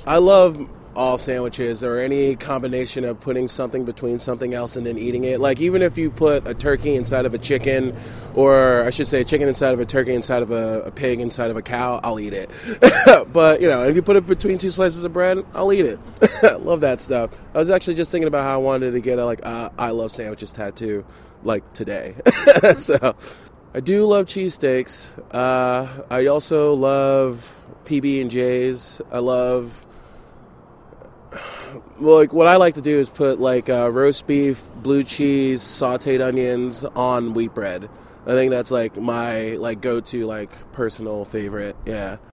I love all sandwiches or any combination of putting something between something else and then eating it. Like, even if you put a turkey inside of a chicken, or I should say a chicken inside of a turkey, inside of a pig, inside of a cow, I'll eat it. But, if you put it between two slices of bread, I'll eat it. Love that stuff. I was actually just thinking about how I wanted to get a I love sandwiches tattoo, like, today. So, I do love cheesesteaks. I also love PB&Js. I love... Well, like, what I like to do is put roast beef, blue cheese, sautéed onions on wheat bread. I think that's my go-to personal favorite. Yeah.